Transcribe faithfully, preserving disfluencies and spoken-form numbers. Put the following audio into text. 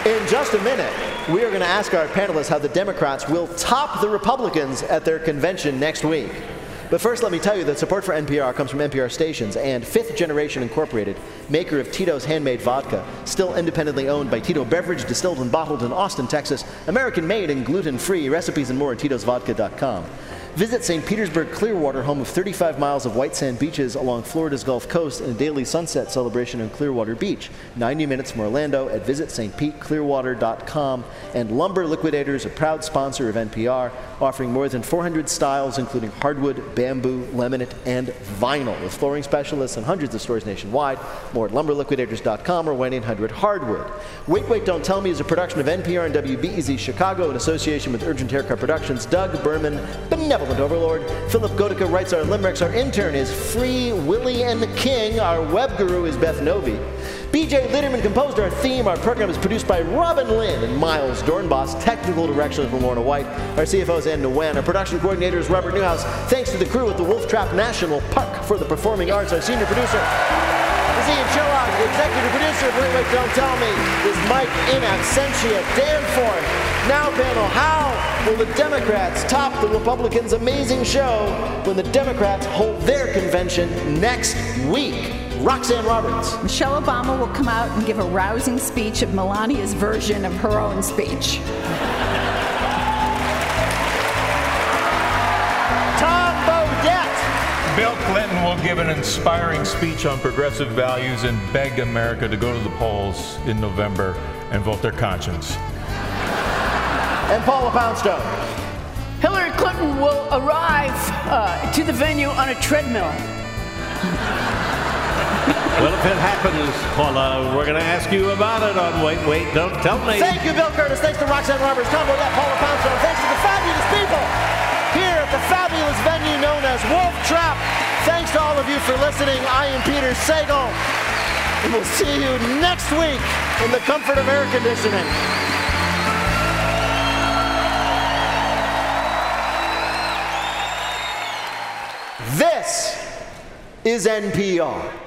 In just a minute, we are going to ask our panelists how the Democrats will top the Republicans at their convention next week. But first, let me tell you that support for N P R comes from N P R stations and Fifth Generation Incorporated, maker of Tito's Handmade Vodka, still independently owned by Tito Beverage, distilled and bottled in Austin, Texas, American-made and gluten-free. Recipes and more at titos vodka dot com. Visit Saint Petersburg Clearwater, home of thirty-five miles of white sand beaches along Florida's Gulf Coast and a daily sunset celebration on Clearwater Beach. ninety minutes from Orlando at visit saint pete clearwater dot com. And Lumber Liquidators, a proud sponsor of N P R, offering more than four hundred styles, including hardwood, bamboo, laminate, and vinyl, with flooring specialists in hundreds of stores nationwide. More at lumber liquidators dot com or one eight hundred hardwood. Wait, Wait, Don't Tell Me is a production of N P R and W B E Z Chicago in association with Urgent Haircut Productions. Doug Berman, benevolent overlord. Philip Gotica writes our limericks. Our intern is Free Willie and the King. Our web guru is Beth Novi. B J Litterman composed our theme. Our program is produced by Robin Lynn and Miles Dornbos. Technical direction from Lorna White. Our C F O is Ann Nguyen. Our production coordinator is Robert Newhouse. Thanks to the crew at the Wolf Trap National Park for the Performing Arts. Our senior producer is Ian Chillock. The executive producer of Wait, Wait, Don't Tell Me is Mike in absentia. Danforth. Now, panel, how will the Democrats top the Republicans' amazing show when the Democrats hold their convention next week? Roxanne Roberts. Michelle Obama will come out and give a rousing speech of Melania's version of her own speech. Tom Bodette. Bill Clinton will give an inspiring speech on progressive values and beg America to go to the polls in November and vote their conscience. And Paula Poundstone. Hillary Clinton will arrive uh, to the venue on a treadmill. Well, if it happens, Paula, we're going to ask you about it on Wait, Wait, Don't Tell Me. Thank you, Bill Curtis. Thanks to Roxanne Roberts, Tom Bodette, Paula Poundstone. Thanks to the fabulous people here at the fabulous venue known as Wolf Trap. Thanks to all of you for listening. I am Peter Sagal. And we'll see you next week in the comfort of air conditioning. This is N P R.